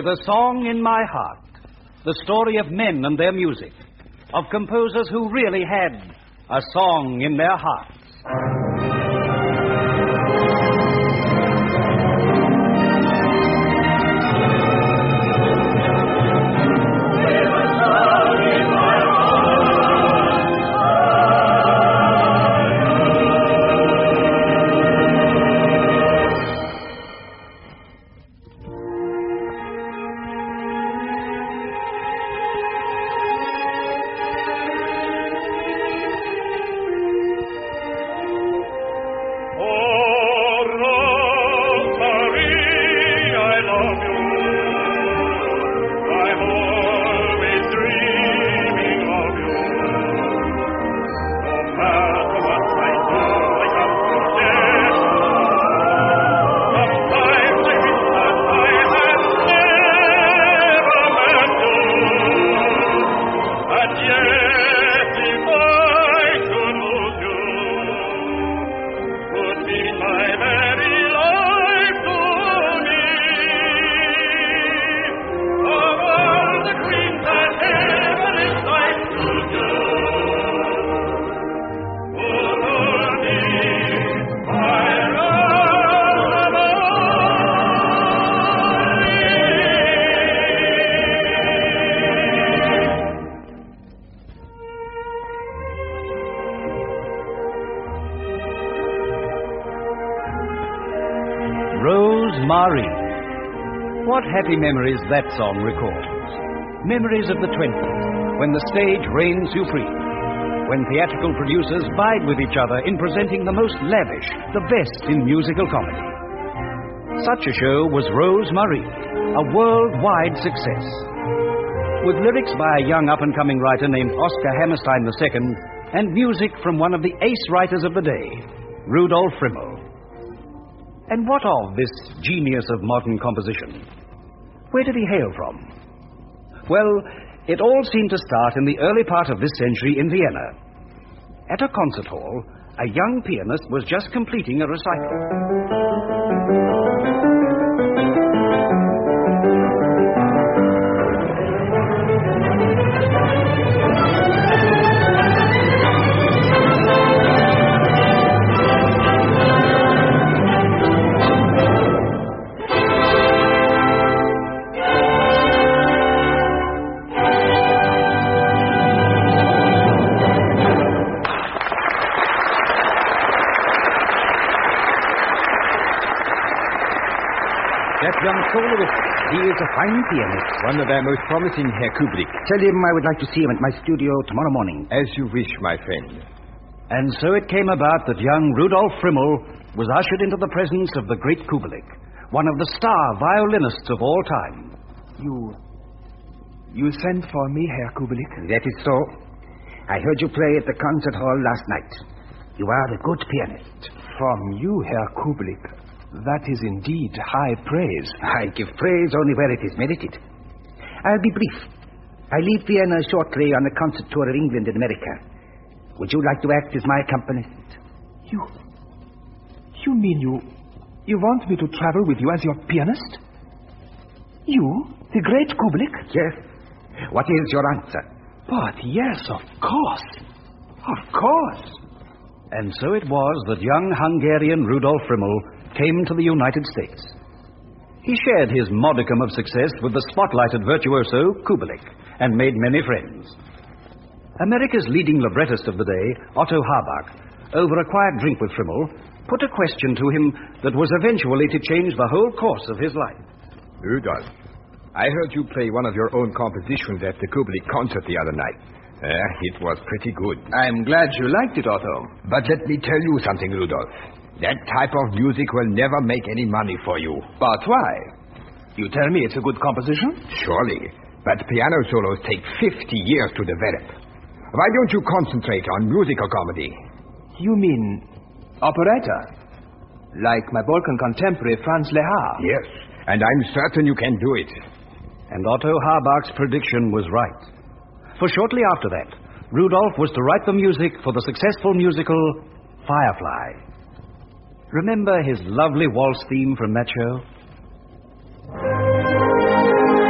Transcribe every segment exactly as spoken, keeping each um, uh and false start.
with A Song in My Heart, the story of men and their music, of composers who really had a song in their hearts. Marie. What happy memories that song recalls. Memories of the twenties, when the stage reigned supreme, when theatrical producers vied with each other in presenting the most lavish, the best in musical comedy. Such a show was Rose Marie, a worldwide success. With lyrics by a young up-and-coming writer named Oscar Hammerstein the Second, and music from one of the ace writers of the day, Rudolf Friml. And what of this genius of modern composition? Where did he hail from? Well, it all seemed to start in the early part of this century in Vienna. At a concert hall, a young pianist was just completing a recital. He is a fine pianist. One of our most promising, Herr Kubelik. Tell him I would like to see him at my studio tomorrow morning. As you wish, my friend. And so it came about that young Rudolf Friml was ushered into the presence of the great Kubelik, one of the star violinists of all time. You... you sent for me, Herr Kubelik? That is so. I heard you play at the concert hall last night. You are a good pianist. From you, Herr Kubelik. That is indeed high praise. I give praise only where it is merited. I'll be brief. I leave Vienna shortly on a concert tour of England and America. Would you like to act as my accompanist? You... You mean you... You want me to travel with you as your pianist? You, the great Kubelik? Yes. What is your answer? But yes, of course. Of course. And so it was that young Hungarian Rudolf Friml came to the United States. He shared his modicum of success with the spotlighted virtuoso Kubelik and made many friends. America's leading librettist of the day, Otto Harbach, over a quiet drink with Friml, put a question to him that was eventually to change the whole course of his life. Rudolf, I heard you play one of your own compositions at the Kubelik concert the other night. Uh, it was pretty good. I'm glad you liked it, Otto. But let me tell you something, Rudolf. That type of music will never make any money for you. But why? You tell me it's a good composition? Surely. But piano solos take fifty years to develop. Why don't you concentrate on musical comedy? You mean operetta? Like my Balkan contemporary, Franz Lehár? Yes, and I'm certain you can do it. And Otto Harbach's prediction was right. For shortly after that, Rudolf was to write the music for the successful musical Firefly. Remember his lovely waltz theme from that show?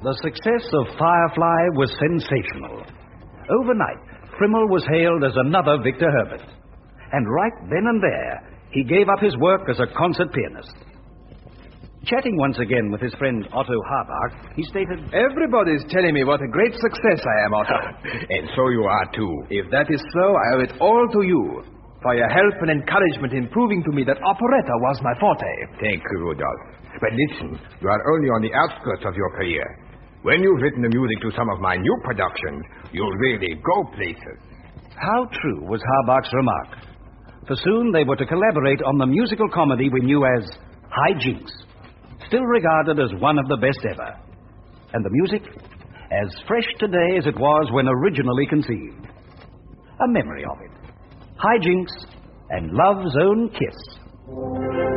The success of Firefly was sensational. Overnight, Frimmel was hailed as another Victor Herbert. And right then and there, he gave up his work as a concert pianist. Chatting once again with his friend Otto Harbach, he stated, Everybody's telling me what a great success I am, Otto. And so you are, too. If that is so, I owe it all to you, for your help and encouragement in proving to me that operetta was my forte. Thank you, Rudolph. But listen, you are only on the outskirts of your career. When you've written the music to some of my new productions, you'll really go places. How true was Harbach's remark? For soon they were to collaborate on the musical comedy we knew as High Jinks, still regarded as one of the best ever. And the music, as fresh today as it was when originally conceived. A memory of it. High Jinks and Love's Own Kiss.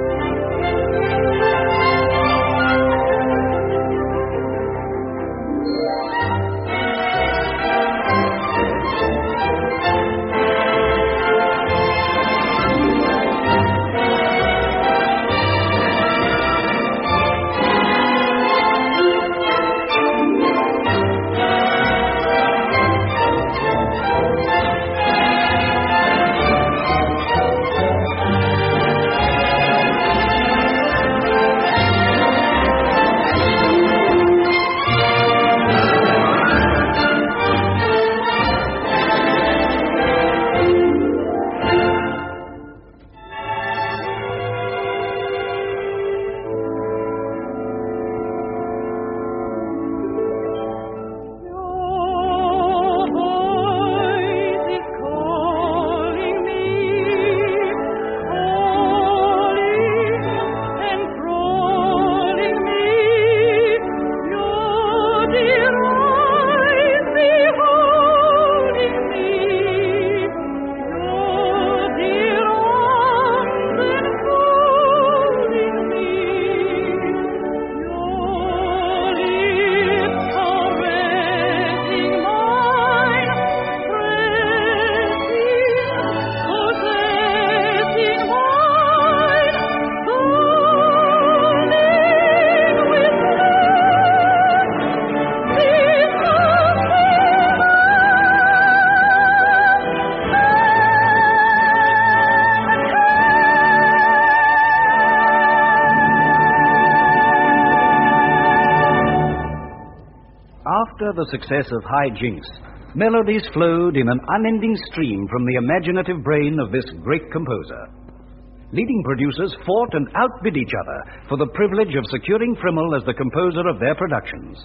After the success of High Jinks, melodies flowed in an unending stream from the imaginative brain of this great composer. Leading producers fought and outbid each other for the privilege of securing Frimmel as the composer of their productions.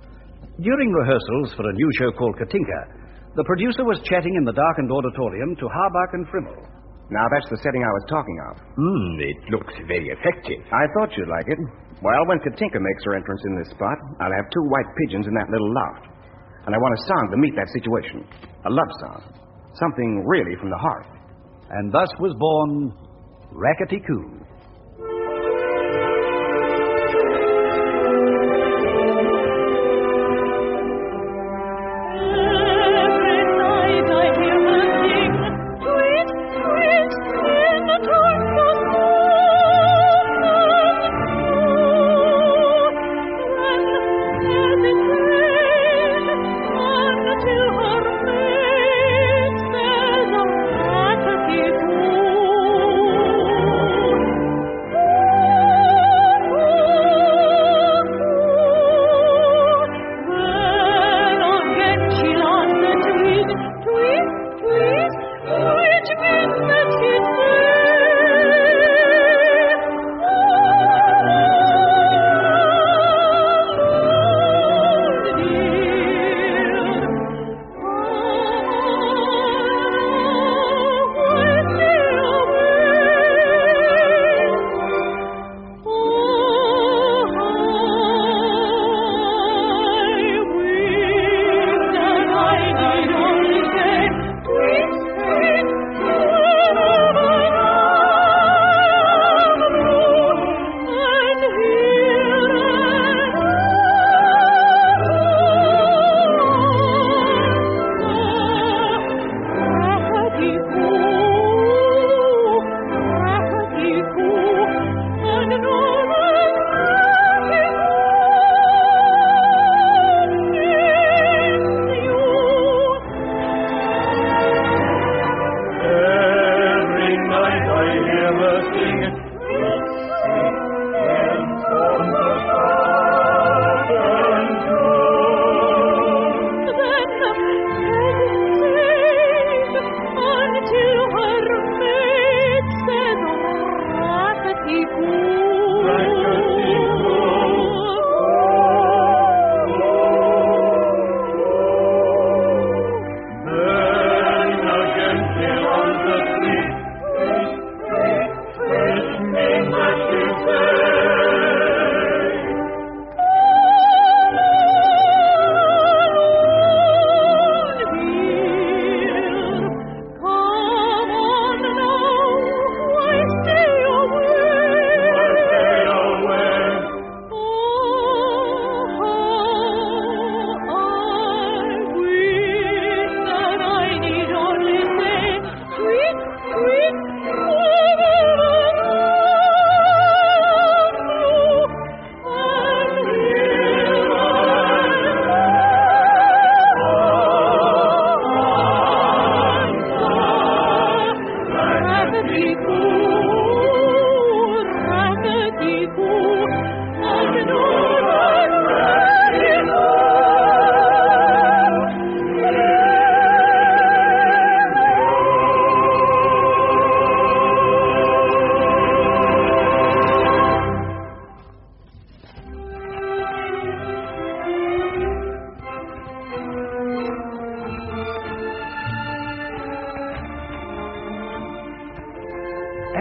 During rehearsals for a new show called Katinka, the producer was chatting in the darkened auditorium to Harbach and Frimmel. Now, that's the setting I was talking of. Hmm, it looks very effective. I thought you'd like it. Well, when Katinka makes her entrance in this spot, I'll have two white pigeons in that little loft. And I want a song to meet that situation. A love song. Something really from the heart. And thus was born Rackety Coo.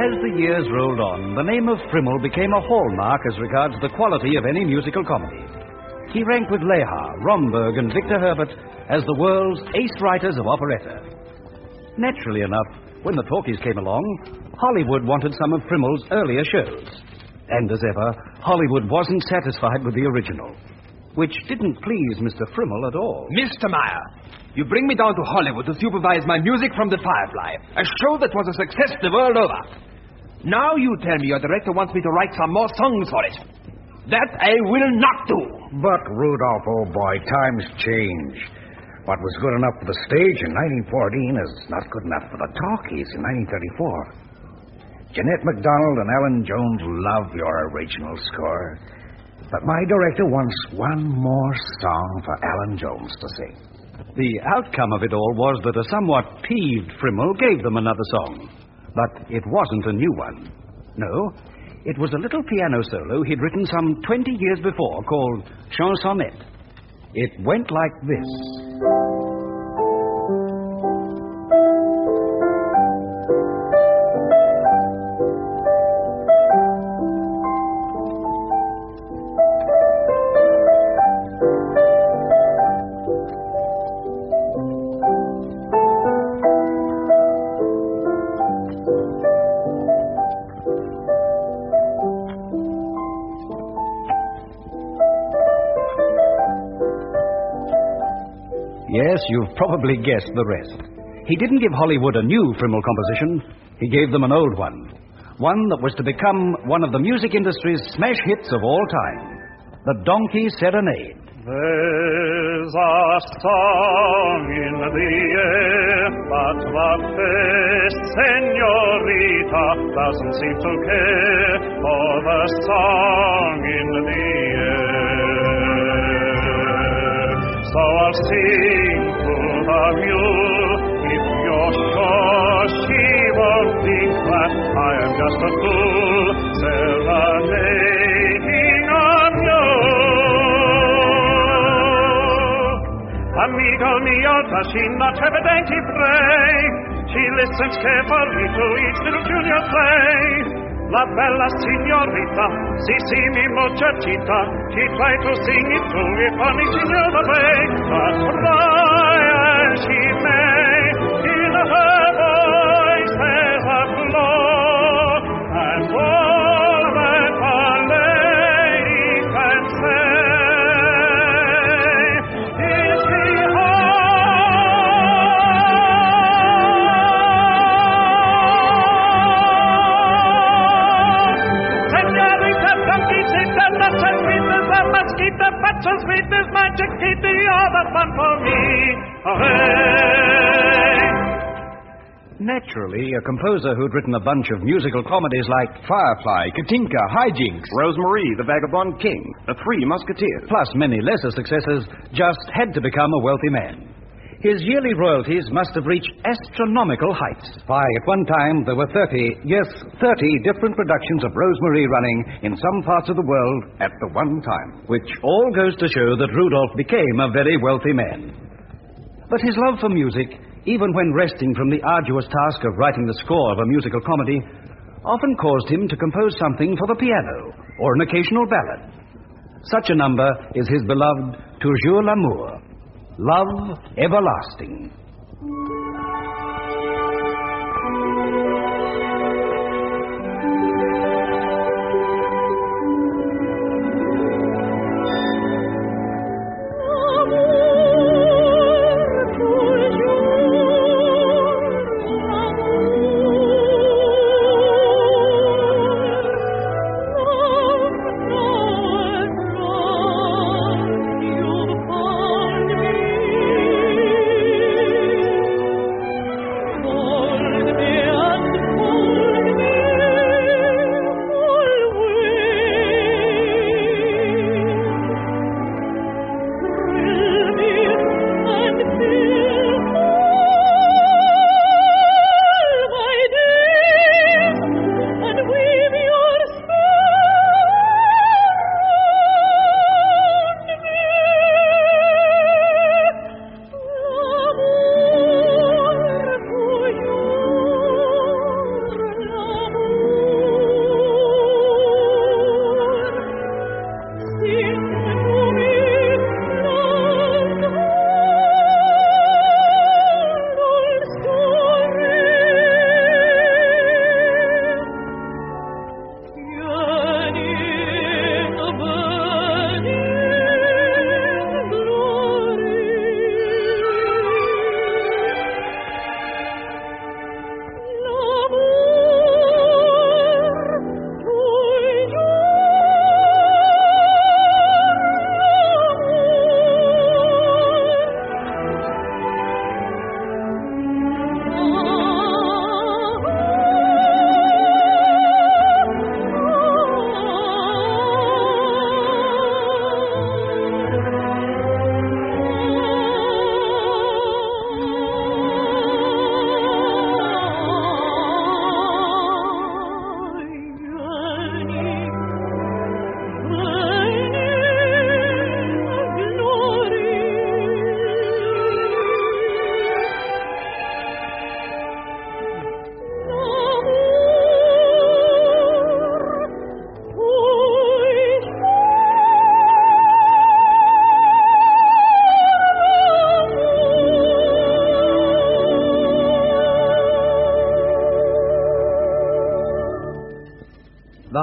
as the years rolled on, the name of Frimmel became a hallmark as regards the quality of any musical comedy. He ranked with Lehar, Romberg, and Victor Herbert as the world's ace writers of operetta. Naturally enough, when the talkies came along, Hollywood wanted some of Frimmel's earlier shows. And as ever, Hollywood wasn't satisfied with the original, which didn't please Mister Frimmel at all. Mister Meyer, you bring me down to Hollywood to supervise my music from The Firefly, a show that was a success the world over. Now you tell me your director wants me to write some more songs for it. That I will not do. But, Rudolph, old boy, times change. What was good enough for the stage in nineteen fourteen is not good enough for the talkies in nineteen thirty-four. Jeanette MacDonald and Alan Jones love your original score. But my director wants one more song for Alan Jones to sing. The outcome of it all was that a somewhat peeved Frimmel gave them another song. But it wasn't a new one. No, it was a little piano solo he'd written some twenty years before called Chansonnette. It went like this. Yes, you've probably guessed the rest. He didn't give Hollywood a new Frimmel composition. He gave them an old one. One that was to become one of the music industry's smash hits of all time. The Donkey Serenade. There's a song in the air, but the fair senorita doesn't seem to care for the song in the air. So I'll sing to the mule, if you're sure she won't think that I am just a fool, serenading a mule. Amigo mio, does she not have a dainty bray? She listens carefully to each little junior play. La bella signorita, si si mi muchachita, she tried to sing it too if only she knew the way. But try as she may, in her voice there's a glow, and all that a lady can say is she the patches with this magic keep the other fun for me. Hooray! Naturally, a composer who'd written a bunch of musical comedies like Firefly, Katinka, Hijinks, Rosemarie, The Vagabond King, The Three Musketeers, plus many lesser successes, just had to become a wealthy man. His yearly royalties must have reached astronomical heights. Why, at one time, there were thirty, yes, thirty different productions of Rosemarie running in some parts of the world at the one time. Which all goes to show that Rudolph became a very wealthy man. But his love for music, even when resting from the arduous task of writing the score of a musical comedy, often caused him to compose something for the piano or an occasional ballad. Such a number is his beloved Toujours l'amour. Love everlasting.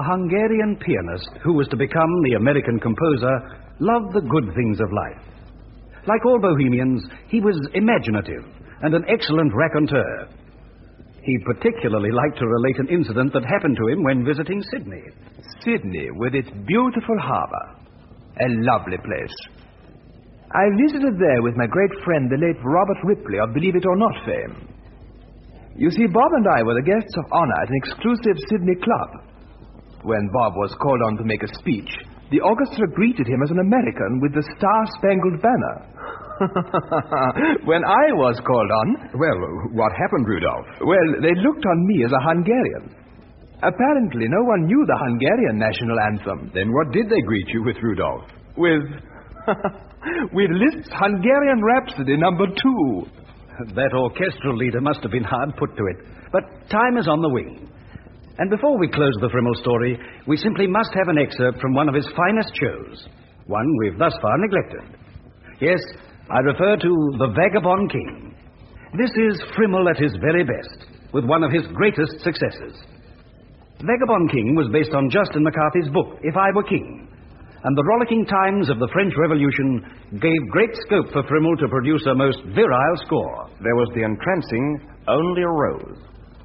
Hungarian pianist who was to become the American composer, loved the good things of life. Like all bohemians, he was imaginative and an excellent raconteur. He particularly liked to relate an incident that happened to him when visiting Sydney. Sydney, with its beautiful harbor. A lovely place. I visited there with my great friend, the late Robert Ripley of Believe It or Not fame. You see, Bob and I were the guests of honor at an exclusive Sydney club. When Bob was called on to make a speech, the orchestra greeted him as an American with the Star-Spangled Banner. When I was called on... Well, what happened, Rudolph? Well, they looked on me as a Hungarian. Apparently, no one knew the Hungarian national anthem. Then what did they greet you with, Rudolph? With... with Liszt's Hungarian Rhapsody number two. That orchestral leader must have been hard put to it. But time is on the wing. And before we close the Frimmel story, we simply must have an excerpt from one of his finest shows. One we've thus far neglected. Yes, I refer to The Vagabond King. This is Frimmel at his very best, with one of his greatest successes. Vagabond King was based on Justin McCarthy's book, If I Were King, and the rollicking times of the French Revolution gave great scope for Frimmel to produce a most virile score. There was the entrancing Only a Rose.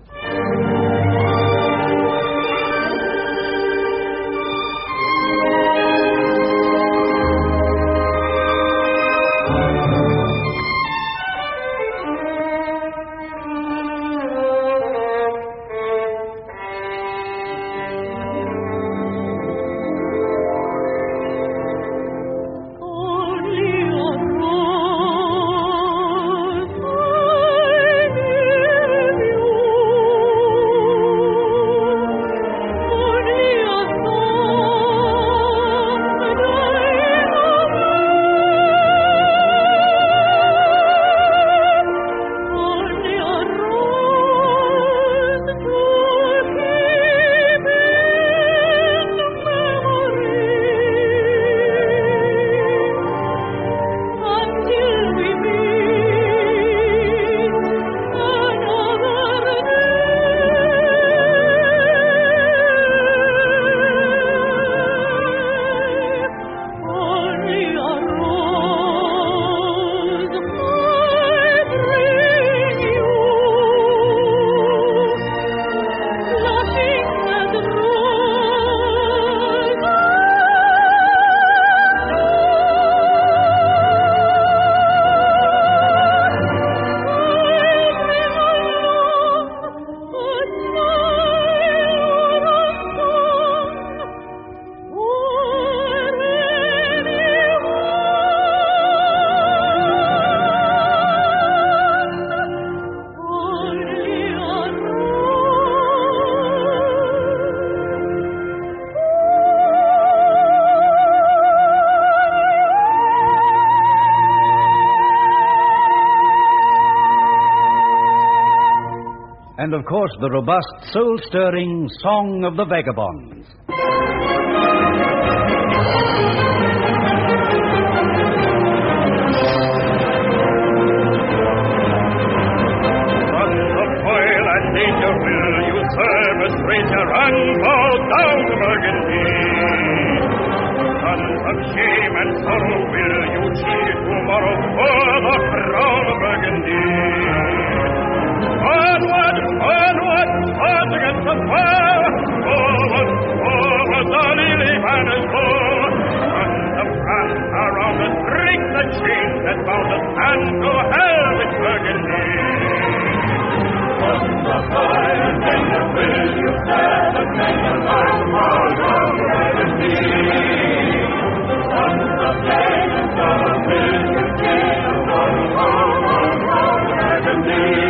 And, of course, the robust, soul-stirring Song of the Vagabonds. From the toil and danger will you serve a stranger and bow down to Burgundy. Sons of shame and sorrow will you cheat tomorrow for the crown of Burgundy. Onward, onward, odds against the foe. Forward, forward, the lily banners blow. Sons of France around us, break the chains that bound us, and go hell with Burgundy. From the fire and danger will you serve, and make your life more of Burgundy. Sons of pain and sorrow will you cheer, for the home of Burgundy.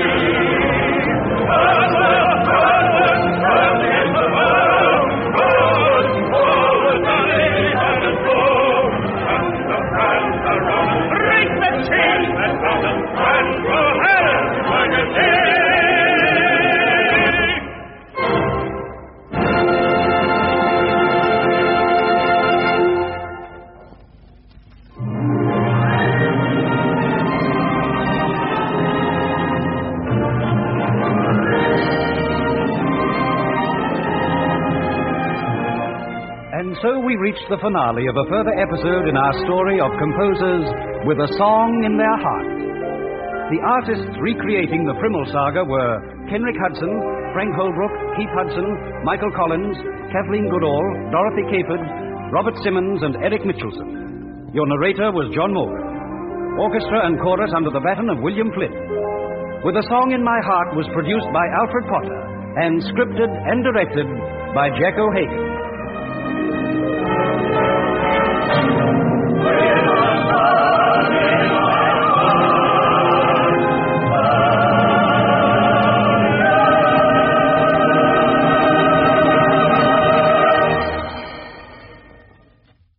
we reached the finale of a further episode in our story of composers with a song in their heart. The artists recreating the Frimmel saga were Kenrick Hudson, Frank Holbrook, Keith Hudson, Michael Collins, Kathleen Goodall, Dorothy Capert, Robert Simmons, and Eric Mitchelson. Your narrator was John Morgan. Orchestra and chorus under the baton of William Flynn. With a Song in My Heart was produced by Alfred Potter and scripted and directed by Jack O'Hagan.